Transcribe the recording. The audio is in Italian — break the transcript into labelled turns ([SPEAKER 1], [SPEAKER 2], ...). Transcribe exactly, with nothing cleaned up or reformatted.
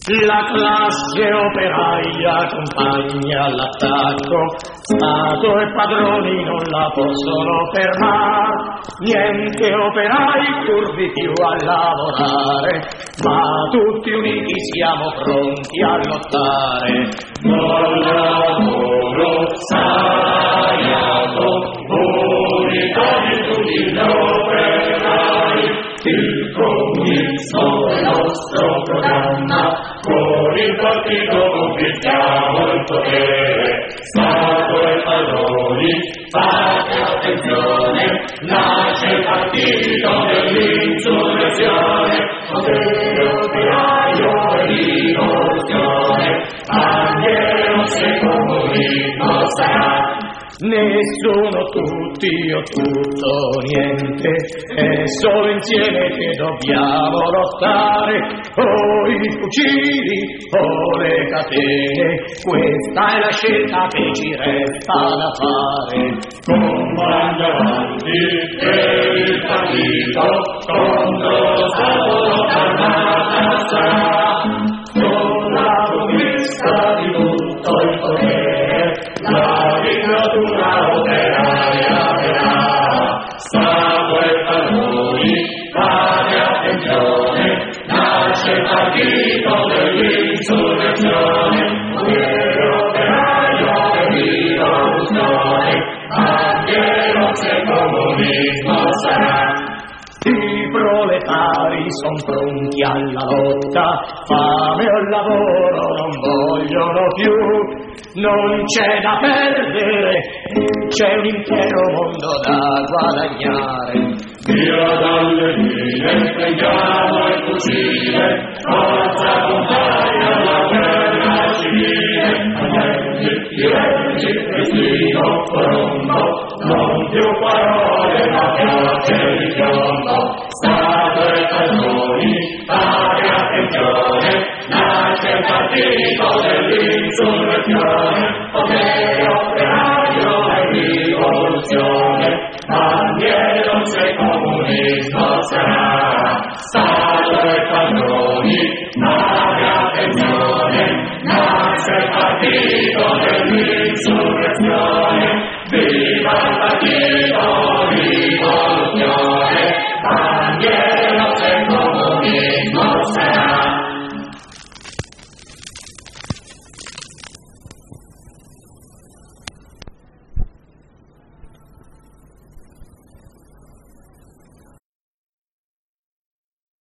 [SPEAKER 1] La classe operaia accompagna l'attacco, Stato e padroni non la possono fermare, niente operai curvi più a lavorare, ma tutti uniti siamo pronti a lottare. Buon lavoro, salariato, unità di tutti gli operai, il comunismo è il nostro programma, con il partito conquistiamo il potere. Stato e padroni, fate attenzione, nasce il partito dell'insurrezione, potere operaio e rivoluzione, anche non se comunismo sarà. Nessuno, tutti o tutto niente, è solo insieme che dobbiamo lottare, o i fucili o le catene, questa è la scelta che ci resta da fare. Comando avanti per il partito, contro lo Stato l'armata sarà, con la conquista di tutto il potere, la dittatura operaia verrà. Stato e padroni, fate attenzione, nasce il partito dell'insurrezione, potere operaio e rivoluzione, anche non se comunismo sarà. I proletari son pronti alla lotta, fame o lavoro non vogliono più, non c'è da perdere, c'è un intero mondo da guadagnare. Via dalle mine, prendiamo il fucile, forza compagna la guerra civile, agnelli, diretti, destino, colombo, non più parole ma piace di piombo. Stato e padroni, fate attenzione, nasce il partito dell'insurrezione, potere operaio e rivoluzione, anche non se comunismo sarà. Stato e padroni, fate attenzione, nasce il partito dell'insurrezione,